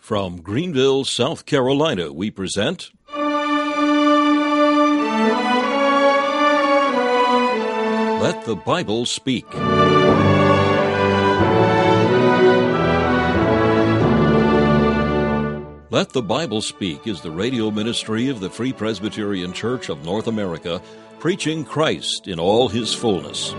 From Greenville, South Carolina, we present Let the Bible Speak. Let the Bible Speak is the radio ministry of the Free Presbyterian Church of North America, preaching Christ in all His fullness.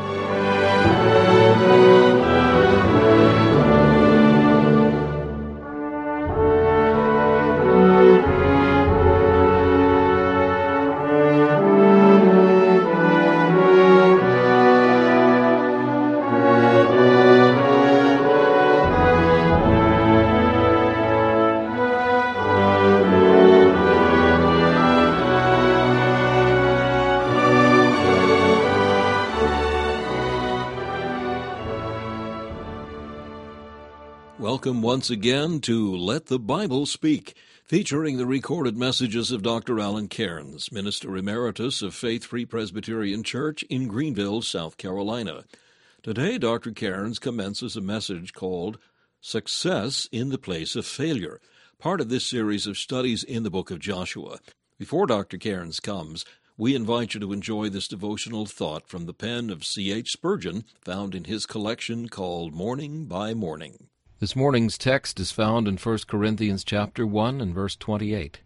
Welcome once again to Let the Bible Speak, featuring the recorded messages of Dr. Alan Cairns, Minister Emeritus of Faith Free Presbyterian Church in Greenville, South Carolina. Today, Dr. Cairns commences a message called Success in the Place of Failure, part of this series of studies in the book of Joshua. Before Dr. Cairns comes, we invite you to enjoy this devotional thought from the pen of C.H. Spurgeon, found in his collection called Morning by Morning. This morning's text is found in 1 Corinthians chapter 1 and verse 28.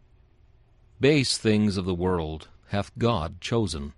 Base things of the world hath God chosen.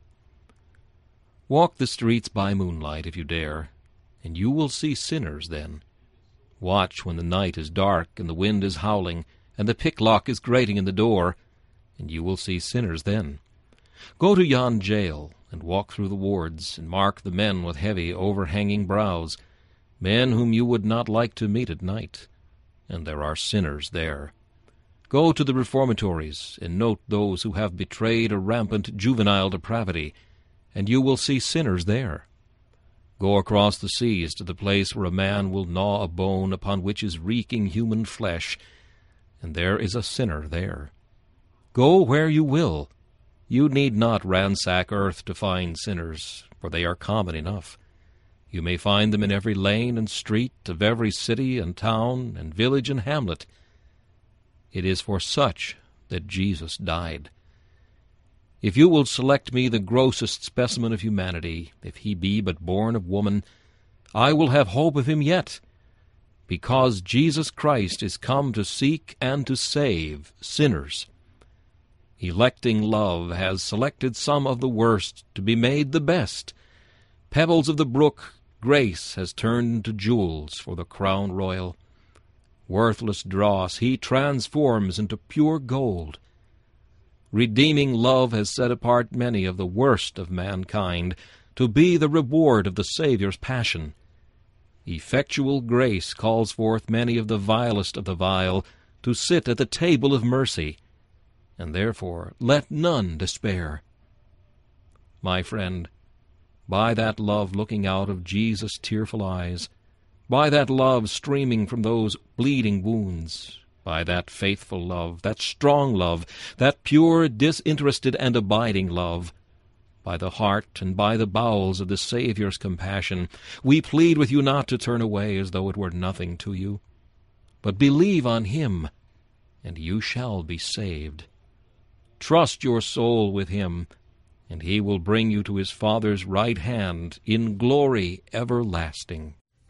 Walk the streets by moonlight if you dare, and you will see sinners then. Watch when the night is dark and the wind is howling, and the picklock is grating in the door, and you will see sinners then. Go to yon jail, and walk through the wards, and mark the men with heavy, overhanging brows, men whom you would not like to meet at night, and there are sinners there. Go to the reformatories, and note those who have betrayed a rampant juvenile depravity, and you will see sinners there. Go across the seas to the place where a man will gnaw a bone upon which is reeking human flesh, and there is a sinner there. Go where you will. You need not ransack earth to find sinners, for they are common enough. You may find them in every lane and street of every city and town and village and hamlet. It is for such that Jesus died. If you will select me the grossest specimen of humanity, if he be but born of woman, I will have hope of him yet, because Jesus Christ is come to seek and to save sinners. Electing love has selected some of the worst to be made the best. Pebbles of the brook, grace has turned into jewels for the crown royal. Worthless dross he transforms into pure gold. Redeeming love has set apart many of the worst of mankind to be the reward of the Savior's passion. Effectual grace calls forth many of the vilest of the vile to sit at the table of mercy, and therefore let none despair. My friend, by that love looking out of Jesus' tearful eyes, by that love streaming from those bleeding wounds, by that faithful love, that strong love, that pure, disinterested, and abiding love, by the heart and by the bowels of the Savior's compassion, we plead with you not to turn away as though it were nothing to you, but believe on Him, and you shall be saved. Trust your soul with Him, and He will bring you to His Father's right hand in glory everlasting.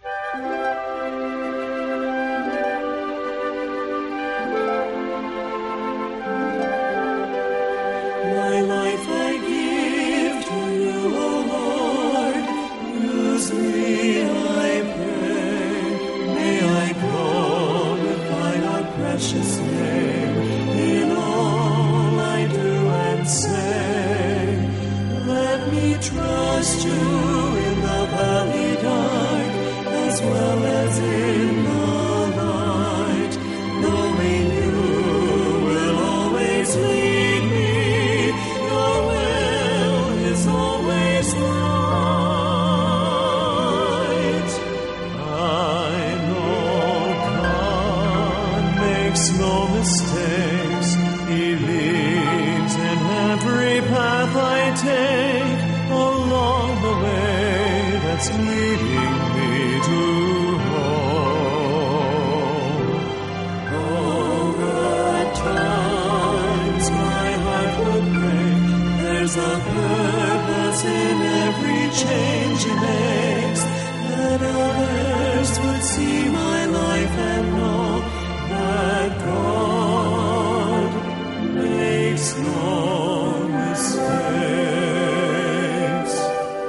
My life I give to you, O Lord. Use me, I pray. May I glorify your precious name in all I do and say. Let me trust you in the valley dark, as well as in the light, knowing you will always lead me. Your will is always right. I know God makes no mistakes. He leads in every path I take, along the way that's leading me to home. There's a purpose in every change He makes, that others would see my life and know that God makes no mistakes.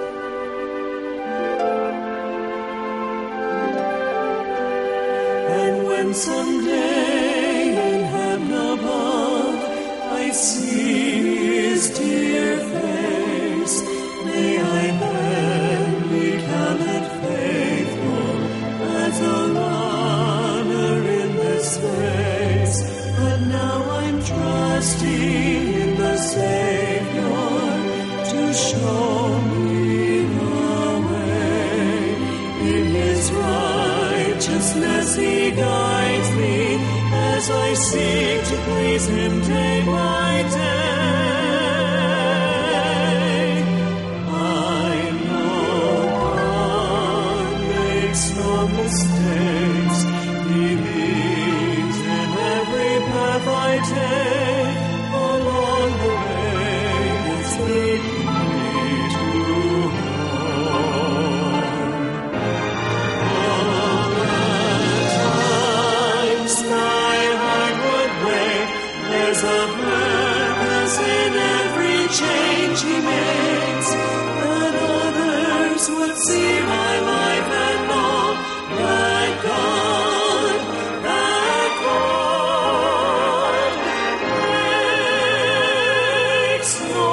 And when someday in heaven above I see His dear face, may I then be counted faithful as a runner in this race. But now I'm trusting in the Savior to show me the way. In His righteousness He guides me as I seek to please Him day by day. I know God makes no mistakes. He leads in every path I take. Along the way He's leading me to home. All the time sky-high would wait. There's a purpose in every change He makes, that others would see my life and know that God makes no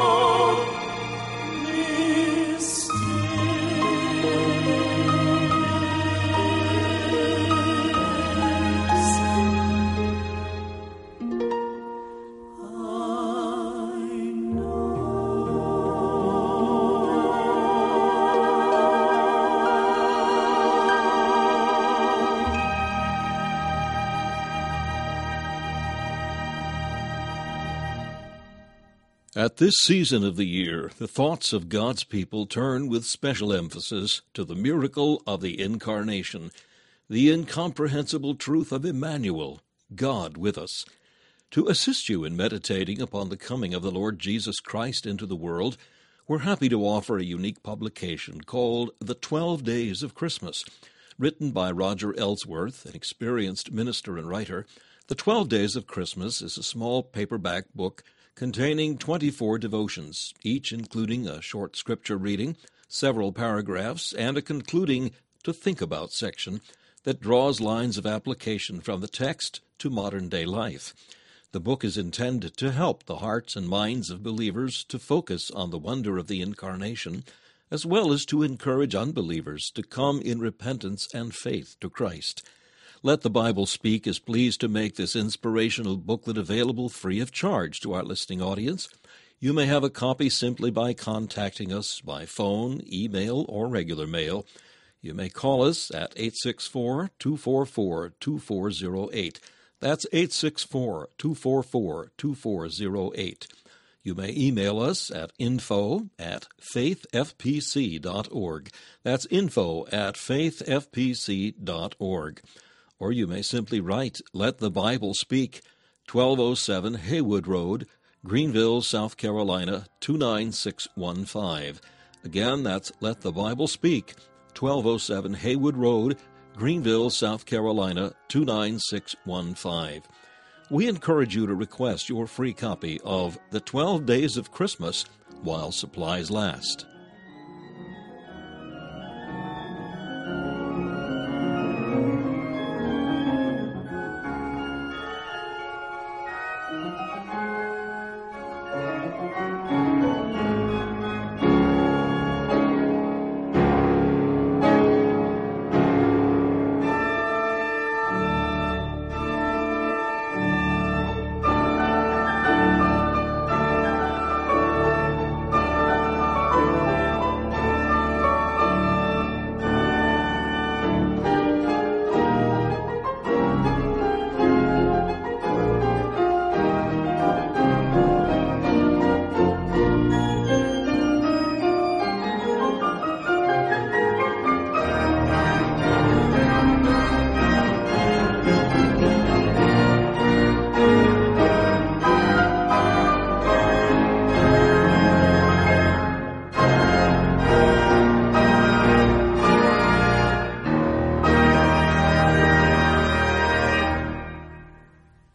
At this season of the year, the thoughts of God's people turn with special emphasis to the miracle of the Incarnation, the incomprehensible truth of Emmanuel, God with us. To assist you in meditating upon the coming of the Lord Jesus Christ into the world, we're happy to offer a unique publication called The 12 Days of Christmas. Written by Roger Ellsworth, an experienced minister and writer, The 12 Days of Christmas is a small paperback book containing 24 devotions, each including a short scripture reading, several paragraphs, and a concluding to think about section that draws lines of application from the text to modern-day life. The book is intended to help the hearts and minds of believers to focus on the wonder of the Incarnation, as well as to encourage unbelievers to come in repentance and faith to Christ. Let the Bible Speak is pleased to make this inspirational booklet available free of charge to our listening audience. You may have a copy simply by contacting us by phone, email, or regular mail. You may call us at 864-244-2408. That's 864-244-2408. You may email us at info@faithfpc.org. That's info@faithfpc.org. Or you may simply write, Let the Bible Speak, 1207 Haywood Road, Greenville, South Carolina, 29615. Again, that's Let the Bible Speak, 1207 Haywood Road, Greenville, South Carolina, 29615. We encourage you to request your free copy of The 12 Days of Christmas while supplies last.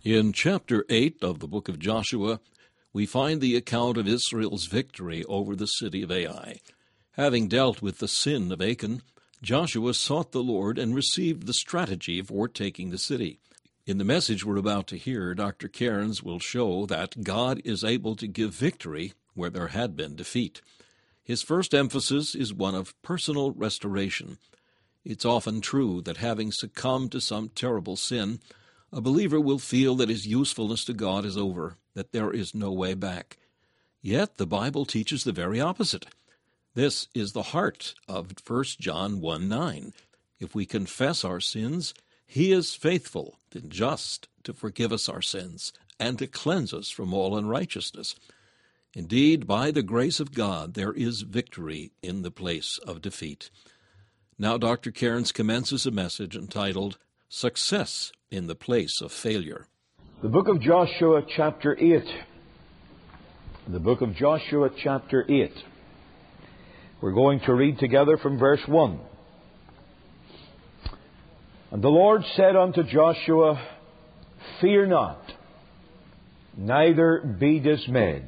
In chapter 8 of the book of Joshua, we find the account of Israel's victory over the city of Ai. Having dealt with the sin of Achan, Joshua sought the Lord and received the strategy for taking the city. In the message we're about to hear, Dr. Cairns will show that God is able to give victory where there had been defeat. His first emphasis is one of personal restoration. It's often true that having succumbed to some terrible sin, a believer will feel that his usefulness to God is over, that there is no way back. Yet the Bible teaches the very opposite. This is the heart of 1 John 1:9. If we confess our sins, He is faithful and just to forgive us our sins and to cleanse us from all unrighteousness. Indeed, by the grace of God, there is victory in the place of defeat. Now Dr. Cairns commences a message entitled, Success in the Place of Failure. The book of Joshua, chapter 8. The book of Joshua, chapter 8. We're going to read together from verse 1. And the Lord said unto Joshua, Fear not, neither be dismayed.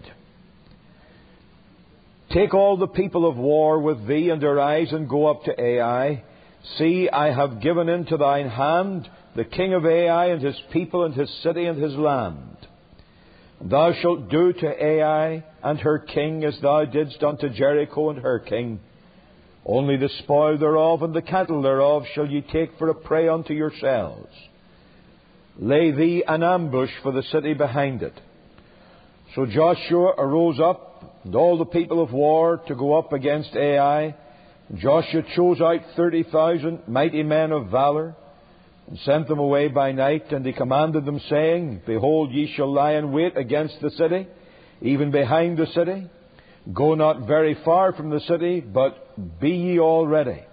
Take all the people of war with thee, and arise and go up to Ai. See, I have given into thine hand the king of Ai, and his people, and his city, and his land. And thou shalt do to Ai and her king as thou didst unto Jericho and her king. Only the spoil thereof and the cattle thereof shall ye take for a prey unto yourselves. Lay thee an ambush for the city behind it. So Joshua arose up, and all the people of war, to go up against Ai. And Joshua chose out 30,000 mighty men of valor, and sent them away by night. And he commanded them, saying, Behold, ye shall lie in wait against the city, even behind the city. Go not very far from the city, but be ye all ready.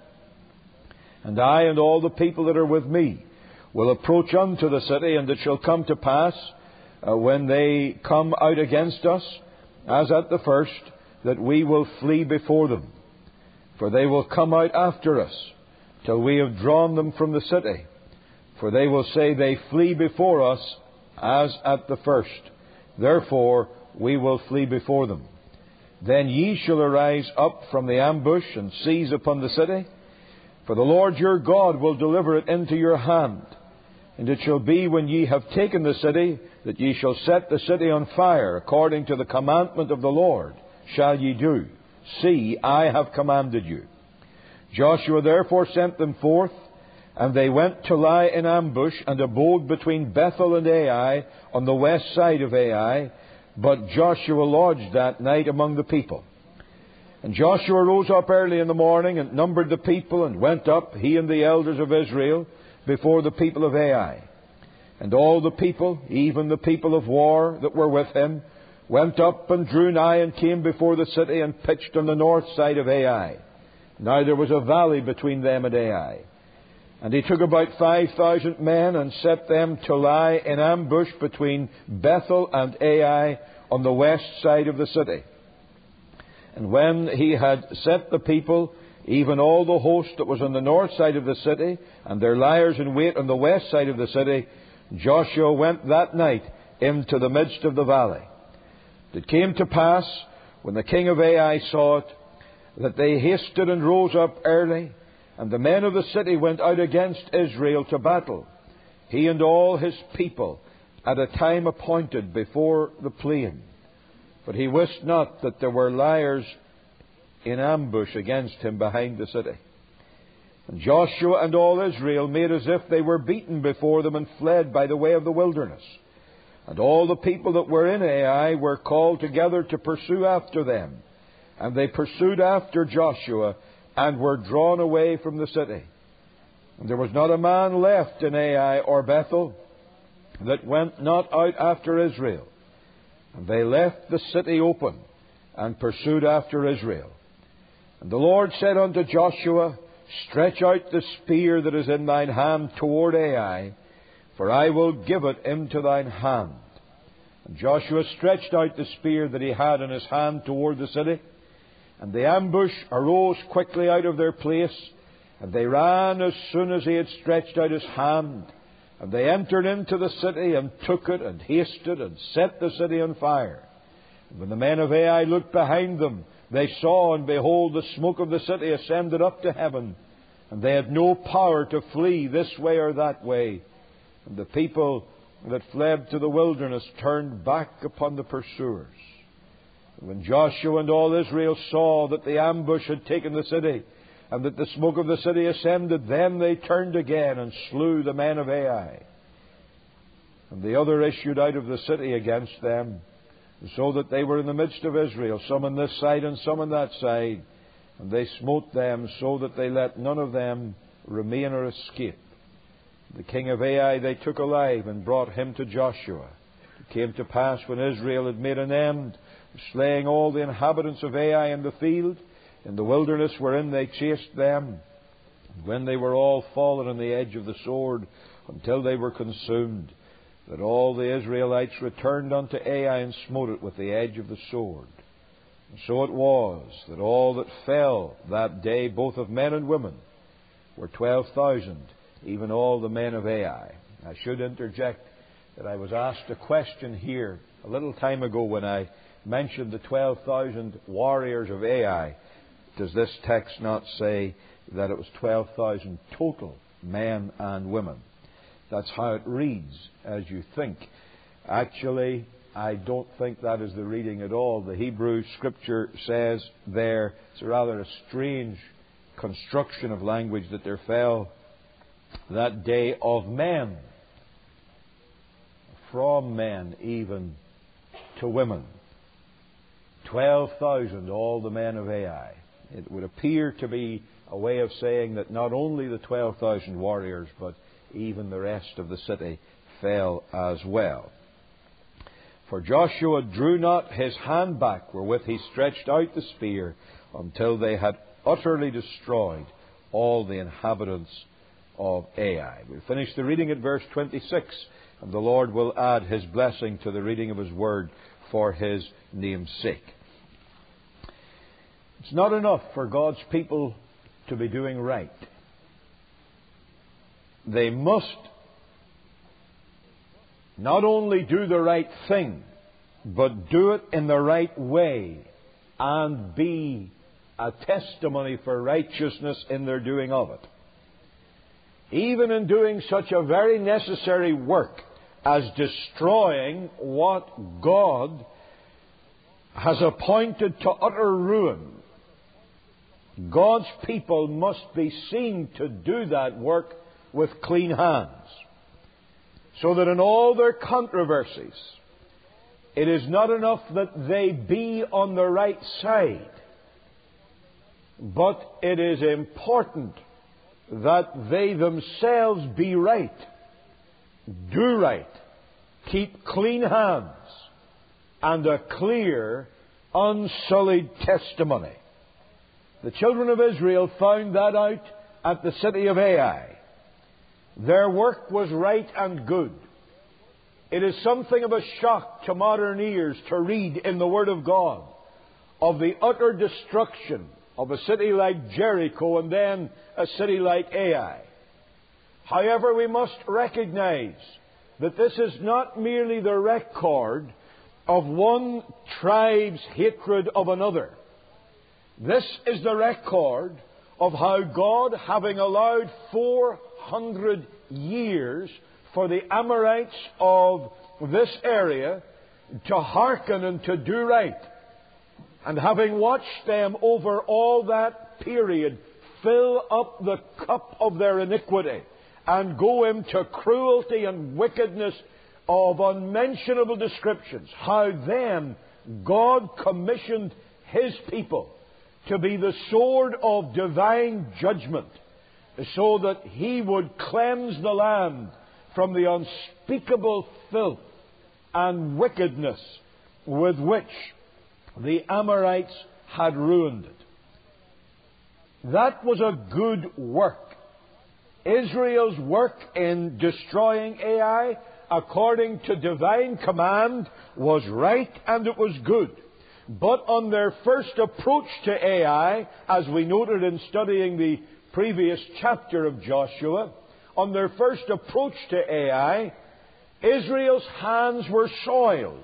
And I and all the people that are with me will approach unto the city, and it shall come to pass, when they come out against us, as at the first, that we will flee before them. For they will come out after us, till we have drawn them from the city. For they will say, They flee before us, as at the first. Therefore we will flee before them. Then ye shall arise up from the ambush, and seize upon the city. For the Lord your God will deliver it into your hand. And it shall be, when ye have taken the city, that ye shall set the city on fire, according to the commandment of the Lord shall ye do. See, I have commanded you. Joshua therefore sent them forth, and they went to lie in ambush, and abode between Bethel and Ai, on the west side of Ai. But Joshua lodged that night among the people. And Joshua rose up early in the morning, and numbered the people, and went up, he and the elders of Israel, before the people of Ai. And all the people, even the people of war that were with him, went up and drew nigh, and came before the city, and pitched on the north side of Ai. Now there was a valley between them and Ai. And he took about 5,000 men, and set them to lie in ambush between Bethel and Ai, on the west side of the city. And when he had set the people, even all the host that was on the north side of the city, and their liers in wait on the west side of the city, Joshua went that night into the midst of the valley. It came to pass, when the king of Ai saw it, that they hasted and rose up early, and the men of the city went out against Israel to battle, he and all his people, at a time appointed before the plain. But he wist not that there were liers in ambush against him behind the city. And Joshua and all Israel made as if they were beaten before them, and fled by the way of the wilderness. And all the people that were in Ai were called together to pursue after them. And they pursued after Joshua, and were drawn away from the city. And there was not a man left in Ai or Bethel that went not out after Israel. And they left the city open, and pursued after Israel. And the Lord said unto Joshua, Stretch out the spear that is in thine hand toward Ai, for I will give it into thine hand. And Joshua stretched out the spear that he had in his hand toward the city. And the ambush arose quickly out of their place, and they ran as soon as he had stretched out his hand. And they entered into the city and took it and hasted and set the city on fire. And when the men of Ai looked behind them, they saw, and behold, the smoke of the city ascended up to heaven. And they had no power to flee this way or that way. And the people that fled to the wilderness turned back upon the pursuers. And when Joshua and all Israel saw that the ambush had taken the city, and that the smoke of the city ascended, then they turned again and slew the men of Ai. And the other issued out of the city against them, so that they were in the midst of Israel, some on this side and some on that side. And they smote them, so that they let none of them remain or escape. The king of Ai they took alive, and brought him to Joshua. It came to pass, when Israel had made an end, slaying all the inhabitants of Ai in the field, in the wilderness wherein they chased them, when they were all fallen on the edge of the sword, until they were consumed, that all the Israelites returned unto Ai, and smote it with the edge of the sword. And so it was, that all that fell that day, both of men and women, were 12,000, even all the men of Ai. I should interject that I was asked a question here a little time ago when I mentioned the 12,000 warriors of Ai. Does this text not say that it was 12,000 total men and women? That's how it reads, as you think. Actually, I don't think that is the reading at all. The Hebrew Scripture says there, it's a rather a strange construction of language, that there fell that day of men, from men even to women. 12,000, all the men of Ai. It would appear to be a way of saying that not only the 12,000 warriors, but even the rest of the city fell as well. For Joshua drew not his hand back, wherewith he stretched out the spear, until they had utterly destroyed all the inhabitants of Ai. We'll finish the reading at verse 26, and the Lord will add His blessing to the reading of His Word for His name's sake. It's not enough for God's people to be doing right. They must not only do the right thing, but do it in the right way and be a testimony for righteousness in their doing of it. Even in doing such a very necessary work as destroying what God has appointed to utter ruin, God's people must be seen to do that work with clean hands, so that in all their controversies, it is not enough that they be on the right side, but it is important that they themselves be right, do right, keep clean hands, and a clear, unsullied testimony. The children of Israel found that out at the city of Ai. Their work was right and good. It is something of a shock to modern ears to read in the Word of God of the utter destruction of a city like Jericho and then a city like Ai. However, we must recognize that this is not merely the record of one tribe's hatred of another. This is the record of how God, having allowed 400 years for the Amorites of this area to hearken and to do right, and having watched them over all that period fill up the cup of their iniquity and go into cruelty and wickedness of unmentionable descriptions, how then God commissioned His people to be the sword of divine judgment, so that He would cleanse the land from the unspeakable filth and wickedness with which the Amorites had ruined it. That was a good work. Israel's work in destroying Ai, according to divine command, was right and it was good. But on their first approach to Ai, as we noted in studying the previous chapter of Joshua, on their first approach to Ai, Israel's hands were soiled,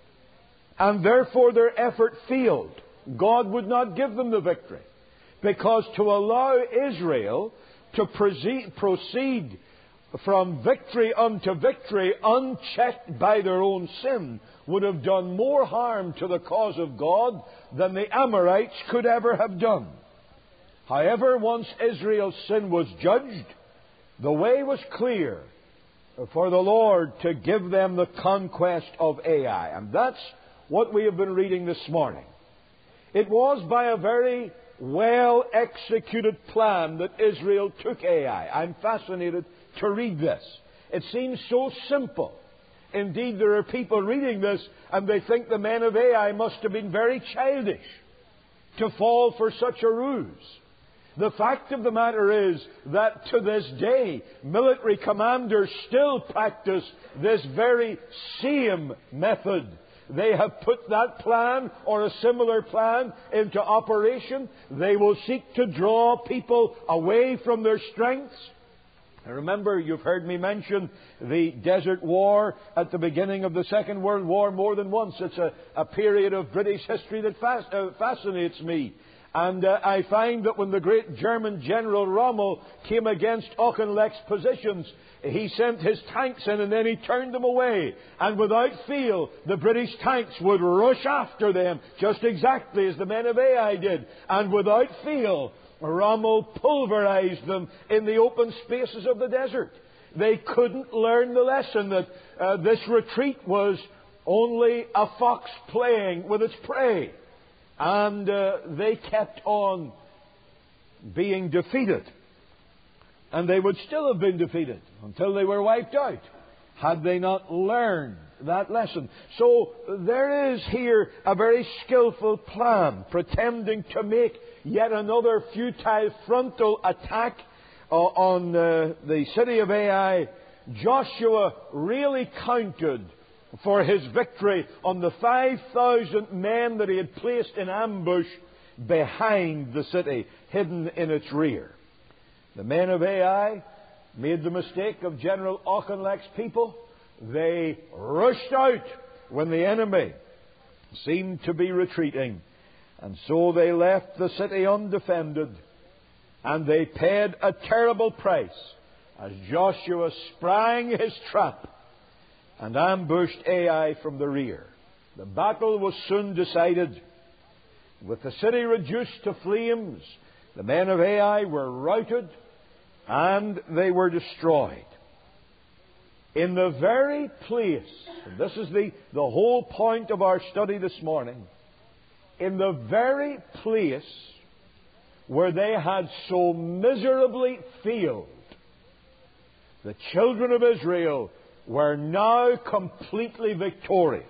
and therefore their effort failed. God would not give them the victory, because to allow Israel to proceed from victory unto victory unchecked by their own sin would have done more harm to the cause of God than the Amorites could ever have done. However, once Israel's sin was judged, the way was clear for the Lord to give them the conquest of Ai. And that's what we have been reading this morning. It was by a very well-executed plan that Israel took Ai. I'm fascinated to read this. It seems so simple. Indeed, there are people reading this and they think the men of Ai must have been very childish to fall for such a ruse. The fact of the matter is that to this day, military commanders still practice this very same method. They have put that plan or a similar plan into operation. They will seek to draw people away from their strengths. Now remember, you've heard me mention the Desert War at the beginning of the Second World War more than once. It's a period of British history that fascinates me. And I find that when the great German General Rommel came against Auchinleck's positions, he sent his tanks in and then he turned them away. And without fail, the British tanks would rush after them, just exactly as the men of Ai did. And without fail, Rommel pulverized them in the open spaces of the desert. They couldn't learn the lesson that this retreat was only a fox playing with its prey. And they kept on being defeated. And they would still have been defeated until they were wiped out, had they not learned that lesson. So there is here a very skillful plan, pretending to make yet another futile frontal attack on the city of Ai. Joshua really counted for his victory on the 5,000 men that he had placed in ambush behind the city, hidden in its rear. The men of Ai made the mistake of General Auchinleck's people. They rushed out when the enemy seemed to be retreating, and so they left the city undefended, and they paid a terrible price as Joshua sprang his trap and ambushed Ai from the rear. The battle was soon decided. With the city reduced to flames, the men of Ai were routed and they were destroyed. In the very place, and this is the whole point of our study this morning, in the very place where they had so miserably failed, the children of Israel were now completely victorious.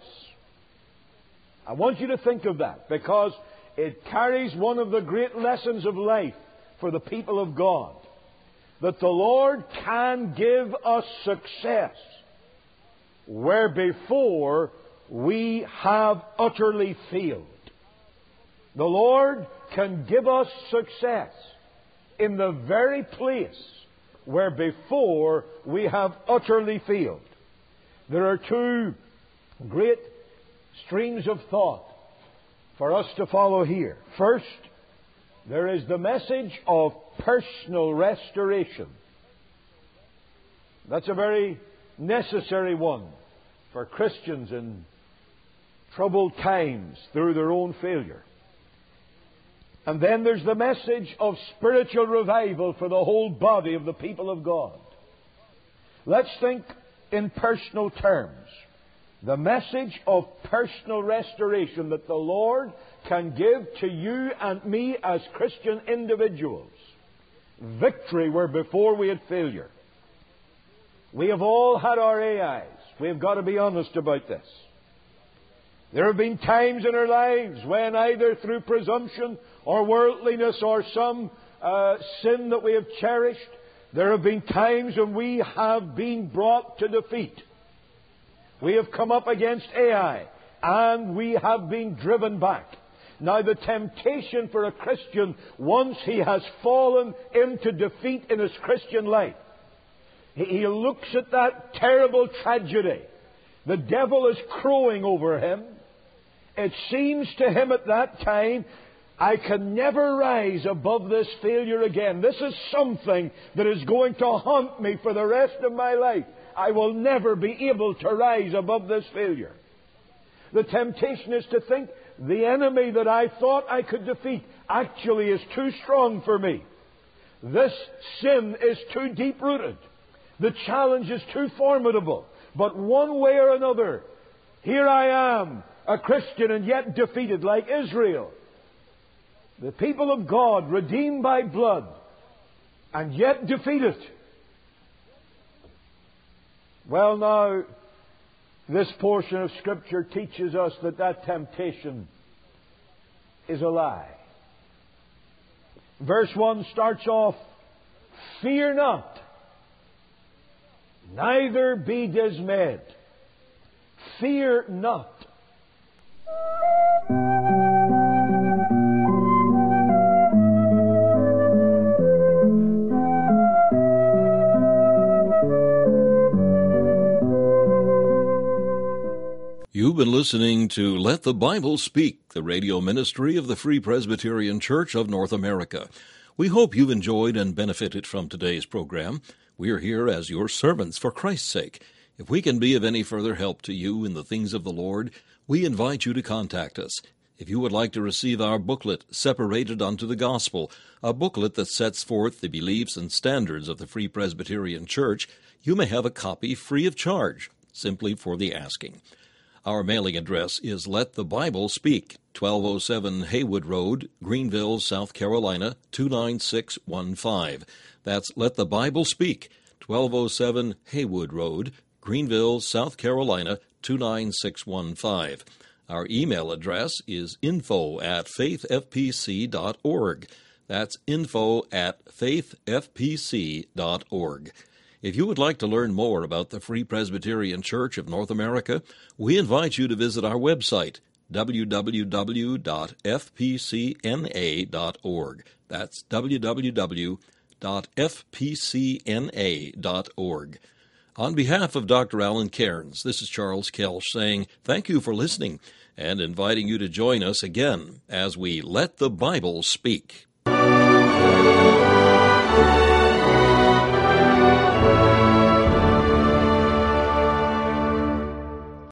I want you to think of that, because it carries one of the great lessons of life for the people of God. That the Lord can give us success where before we have utterly failed. The Lord can give us success in the very place where before we have utterly failed. There are two great streams of thought for us to follow here. First, there is the message of personal restoration. That's a very necessary one for Christians in troubled times through their own failure. And then there's the message of spiritual revival for the whole body of the people of God. Let's think in personal terms. The message of personal restoration that the Lord can give to you and me as Christian individuals. Victory where before we had failure. We have all had our AIs. We have got to be honest about this. There have been times in our lives when either through presumption or worldliness or some sin that we have cherished, there have been times when we have been brought to defeat. We have come up against Ai and we have been driven back. Now the temptation for a Christian, once he has fallen into defeat in his Christian life, He looks at that terrible tragedy. The devil is crowing over him. It seems to him at that time, I can never rise above this failure again. This is something that is going to haunt me for the rest of my life. I will never be able to rise above this failure. The temptation is to think the enemy that I thought I could defeat actually is too strong for me. This sin is too deep-rooted. The challenge is too formidable. But one way or another, here I am, a Christian and yet defeated like Israel. The people of God, redeemed by blood, and yet defeated. Well, now, this portion of Scripture teaches us that that temptation is a lie. Verse 1 starts off, "Fear not, neither be dismayed." Fear not. You've been listening to Let the Bible Speak, the radio ministry of the Free Presbyterian Church of North America. We hope you've enjoyed and benefited from today's program. We are here as your servants for Christ's sake. If we can be of any further help to you in the things of the Lord, we invite you to contact us. If you would like to receive our booklet, Separated unto the Gospel, a booklet that sets forth the beliefs and standards of the Free Presbyterian Church, you may have a copy free of charge, simply for the asking. Our mailing address is Let the Bible Speak, 1207 Haywood Road, Greenville, South Carolina, 29615. That's Let the Bible Speak, 1207 Haywood Road, Greenville, South Carolina, 29615. Our email address is info@faithfpc.org. That's info@faithfpc.org. If you would like to learn more about the Free Presbyterian Church of North America, we invite you to visit our website, www.fpcna.org. That's www.fpcna.org. On behalf of Dr. Alan Cairns, this is Charles Kelch saying thank you for listening and inviting you to join us again as we Let the Bible Speak.